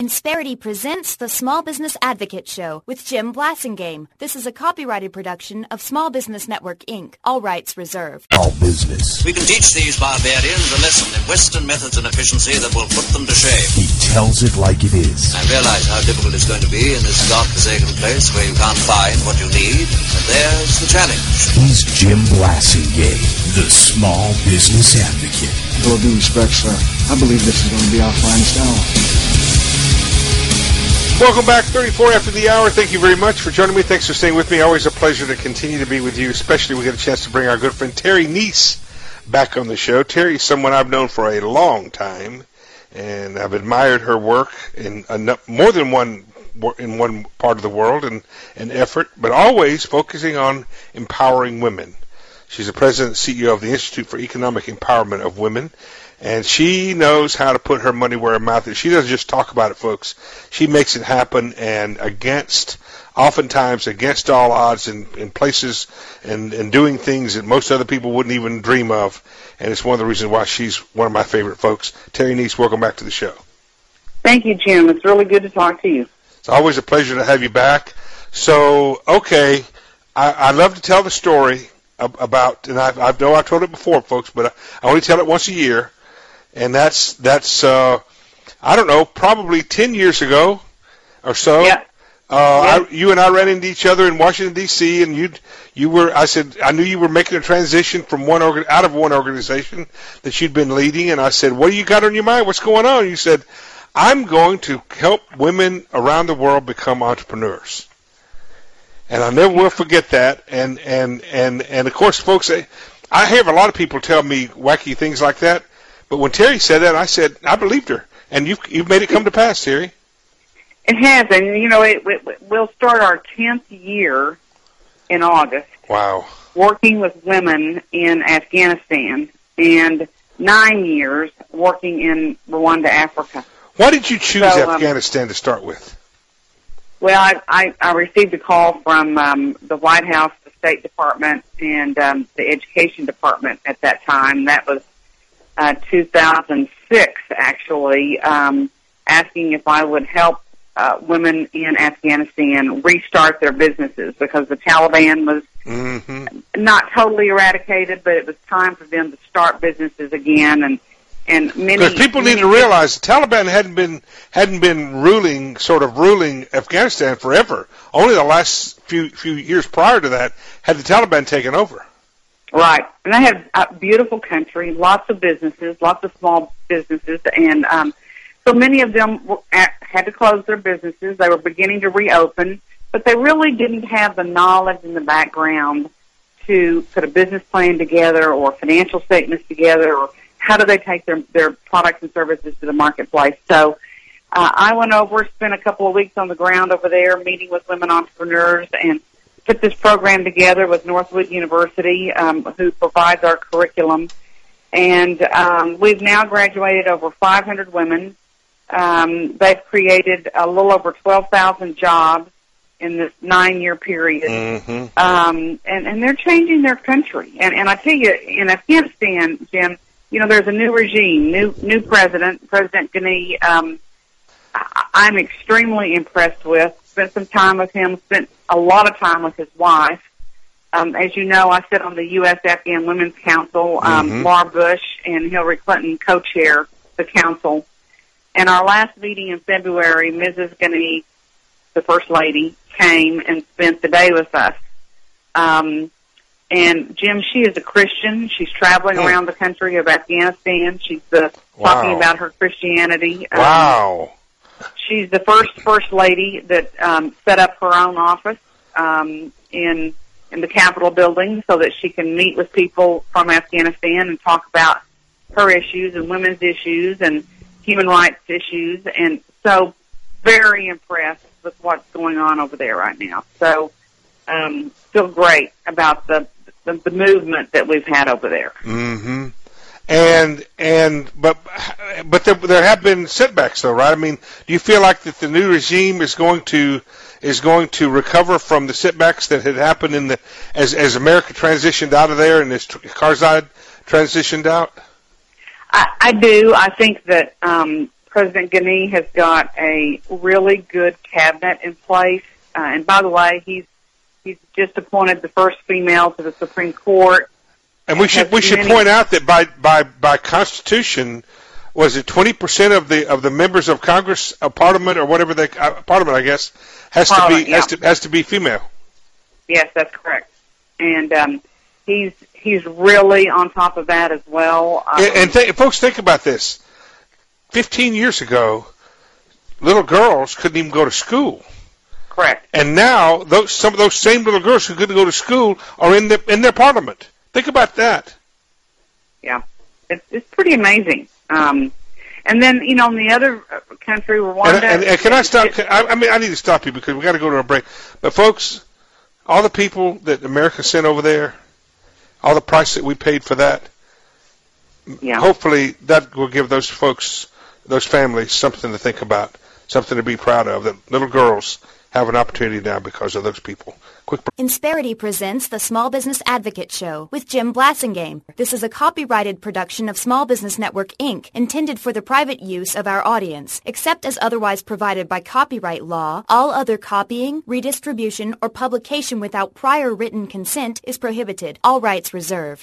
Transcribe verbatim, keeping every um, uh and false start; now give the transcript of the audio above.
Insperity presents the Small Business Advocate Show with Jim Blasingame. This is a copyrighted production of Small Business Network, Incorporated. All rights reserved. All business. We can teach these barbarians a lesson in Western methods and efficiency that will put them to shame. He tells it like it is. I realize how difficult it's going to be in this godforsaken place where you can't find what you need, and there's the challenge. He's Jim Blasingame, the Small Business Advocate. With all due respect, sir, I believe this is going to be our finest hour. Welcome back, thirty-four after the hour. Thank you very much for joining me. Thanks for staying with me. Always a pleasure to continue to be with you, especially we get a chance to bring our good friend Terry Neese back on the show. Terry's someone I've known for a long time, and I've admired her work in enough, more than one in one part of the world and, and effort, but always focusing on empowering women. She's the president and C E O of the Institute for Economic Empowerment of Women. And she knows how to put her money where her mouth is. She doesn't just talk about it, folks. She makes it happen, and against, oftentimes against all odds, in, in places and, and doing things that most other people wouldn't even dream of. And it's one of the reasons why she's one of my favorite folks. Terry Neese, welcome back to the show. Thank you, Jim. It's really good to talk to you. It's always a pleasure to have you back. So, okay, I, I love to tell the story about, and I, I know I've told it before, folks, but I, I only tell it once a year. And that's, that's uh, I don't know, probably ten years ago or so. Yeah. Uh, yeah. I, you and I ran into each other in Washington, D C, and you you were, I said, I knew you were making a transition from one organ, out of one organization that you'd been leading, and I said, what do you got on your mind? What's going on? And you said, I'm going to help women around the world become entrepreneurs. And I never will forget that. And, and, and, and of course, folks, I, I hear a lot of people tell me wacky things like that. But when Terry said that, I said, I believed her. And you've, you've made it come to pass, Terry. It has. And, you know, it, it, we'll start our tenth year in August. Wow. Working with women in Afghanistan, and nine years working in Rwanda, Africa. Why did you choose so, Afghanistan um, to start with? Well, I, I, I received a call from um, the White House, the State Department, and um, the Education Department at that time. That was Uh, two thousand six, actually, um, asking if I would help uh, women in Afghanistan restart their businesses because the Taliban was mm-hmm. not totally eradicated, but it was time for them to start businesses again. And and many because people many need to realize the Taliban hadn't been hadn't been ruling, sort of ruling Afghanistan forever. Only the last few few years prior to that had the Taliban taken over. Right. And they have a beautiful country, lots of businesses, lots of small businesses, and um, so many of them were at, had to close their businesses. They were beginning to reopen, but they really didn't have the knowledge and the background to put a business plan together or financial statements together, or how do they take their, their products and services to the marketplace. So uh, I went over, spent a couple of weeks on the ground over there meeting with women entrepreneurs, and put this program together with Northwood University, um, who provides our curriculum. And um, we've now graduated over five hundred women. Um, they've created a little over twelve thousand jobs in this nine-year period. Mm-hmm. Um, and, and they're changing their country. And, and I tell you, in Afghanistan, Jim, you know, there's a new regime, new new president, President Ghani. Um, I, I'm extremely impressed with. Spent some time with him, spent a lot of time with his wife. Um, as you know, I sit on the U S Afghan Women's Council. Um, mm-hmm. Laura Bush and Hillary Clinton co-chair the council. And our last meeting in February, Missus Ghani, the First Lady, came and spent the day with us. Um, and, Jim, she is a Christian. She's traveling mm. around the country of Afghanistan. She's uh, wow. talking about her Christianity. Um, wow. She's the first First Lady that um, set up her own office um, in in the Capitol building so that she can meet with people from Afghanistan and talk about her issues and women's issues and human rights issues. And so very impressed with what's going on over there right now. So um, feel great about the, the, the movement that we've had over there. Mm-hmm. And and but but there, there have been setbacks, though, right? I mean, do you feel like that the new regime is going to is going to recover from the setbacks that had happened in the as as America transitioned out of there and as Karzai transitioned out? I, I do. I think that um, President Ghani has got a really good cabinet in place. Uh, and by the way, he's he's just appointed the first female to the Supreme Court. And we should we should many- point out that by by by Constitution, was it twenty percent of the of the members of Congress, of Parliament, or whatever they uh, Parliament, I guess, has Parliament, to be yeah. has to has to be female. Yes, that's correct. And um, he's he's really on top of that as well. Um, and and th- folks, think about this. Fifteen years ago, little girls couldn't even go to school. correct. And now, those some of those same little girls who couldn't go to school are in the in their parliament. Think about that. Yeah, it's it's pretty amazing. Um, and then you know, in the other country, Rwanda. And, and, and can I stop? Can, I, I mean, I need to stop you because we got to go to a break. But folks, all the people that America sent over there, all the price that we paid for that. Yeah. Hopefully, that will give those folks, those families, something to think about, something to be proud of. That little girls have an opportunity now because of those people. Quick break. Insperity presents the Small Business Advocate Show with Jim Blassingame. This is a copyrighted production of Small Business Network, Incorporated, intended for the private use of our audience. Except as otherwise provided by copyright law, all other copying, redistribution, or publication without prior written consent is prohibited. All rights reserved.